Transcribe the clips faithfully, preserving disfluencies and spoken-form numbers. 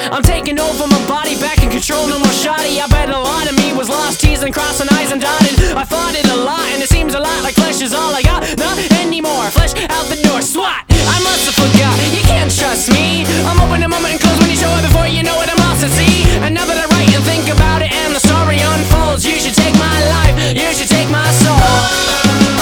I'm taking over my body, back in control, no more shoddy. I bet a lot of me was lost, teasing, crossing eyes and dotted. I fought it a lot, and it seems a lot like flesh is all I got. Not anymore, flesh out the door, swat. I must have forgot, you can't trust me. I'm open a moment and close when you show it. Before you know it, I'm lost at sea. And now that I write and think about it and the story unfolds, you should take my life, you should take my soul.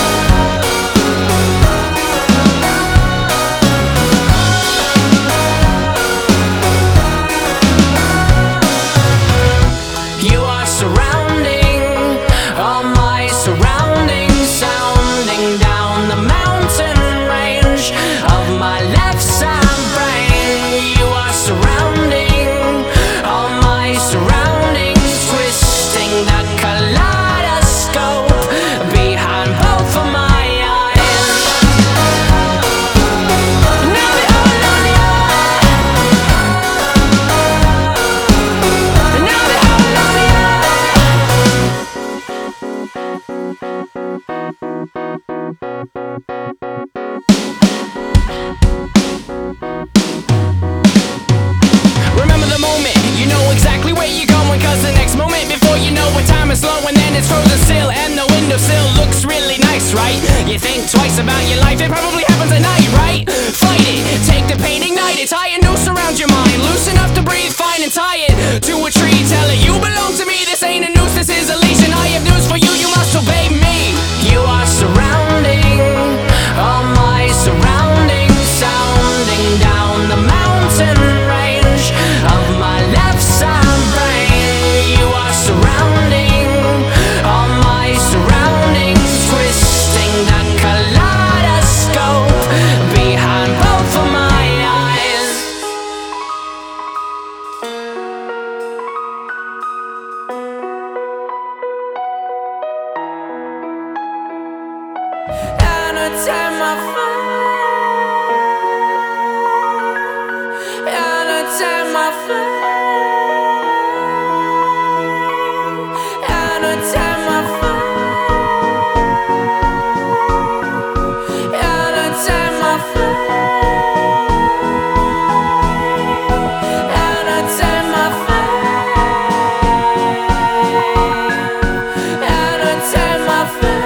Slow and then it's frozen still, and the windowsill looks really nice, right? You think twice about your life, it probably happens at night, right? Fight it, take the pain, ignite it, tie a noose around your mind, loose enough to breathe fine and tie it to a tree. Tell it you belong to me, this ain't a noose, this is a leash, and I have news for you, you must obey me. You are surrounding all my surroundings, sounding down the mountain range of my left side brain. You are surrounding anytime I fall, anytime I fall, anytime I fall, anytime I fall, anytime I fall, anytime I fall.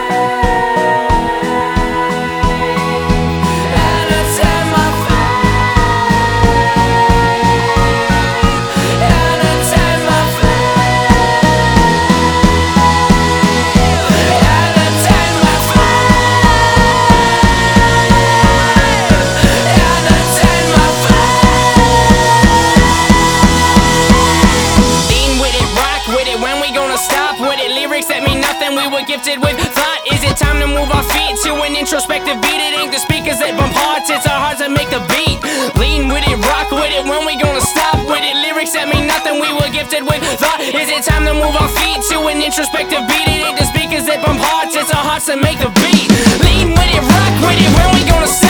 Gifted with thought, is it time to move our feet to an introspective beat? It ain't the speakers that bump hearts, it's our hearts that make the beat. Lean with it, rock with it, when we gonna stop with it? Lyrics that mean nothing, we were gifted with thought. Is it time to move our feet to an introspective beat? It ain't the speakers that bump hearts, it's our hearts that make the beat. Lean with it, rock with it, when we gonna stop?